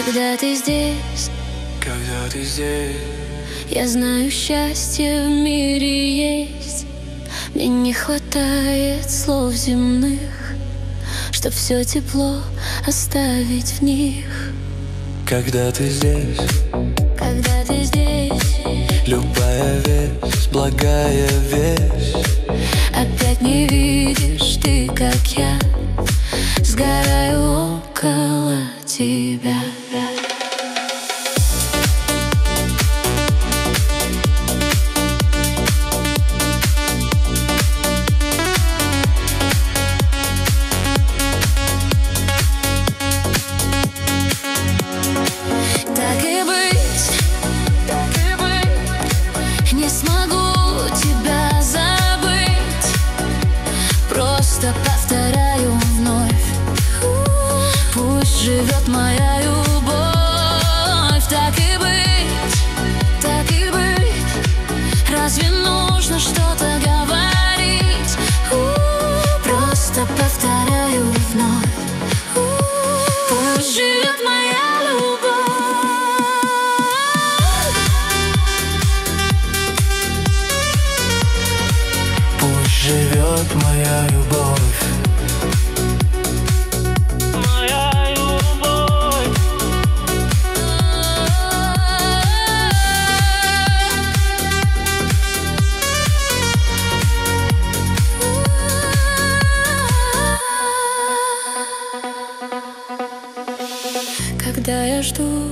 Когда ты здесь, когда ты здесь, я знаю, счастье в мире есть. Мне не хватает слов земных, чтоб все тепло оставить в них. когда ты здесь, Когда ты здесь, любая весть, благая весть. опять не видишь ты, как я сгораю около тебя. Не смогу тебя забыть, просто повторяю вновь. Пусть живет моя любовь. Так и быть, разве нужно что-то говорить? Просто повторяю вновь. Пусть живет моя любовь. Живет моя любовь. Моя любовь. Когда я жду,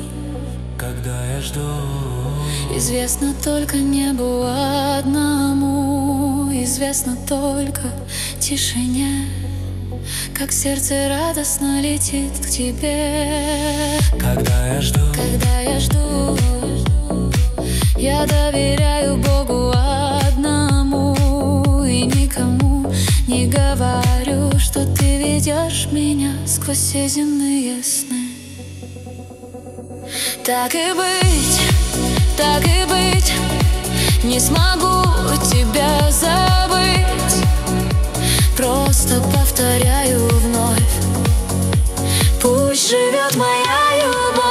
известно только небу одному, известно только тишине, как сердце радостно летит к тебе. Когда я жду, я доверяю Богу одному и никому не говорю, что ты ведешь меня сквозь все земные сны. Так и быть, не смогу тебя забыть. Просто повторяю вновь. Пусть живет моя любовь.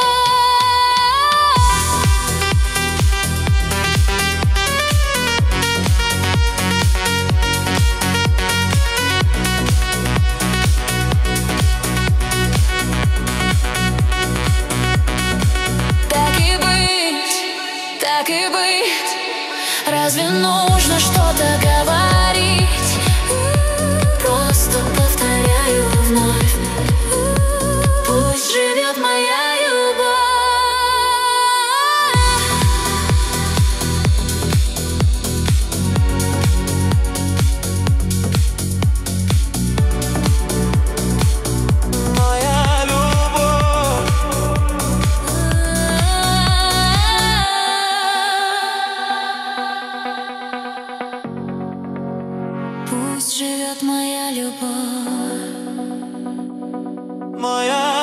Так и быть, разве нужно что-то говорить? Просто повторяю вновь. Пусть живет моя любовь. моя любовь. Пусть живет моя любовь. Моя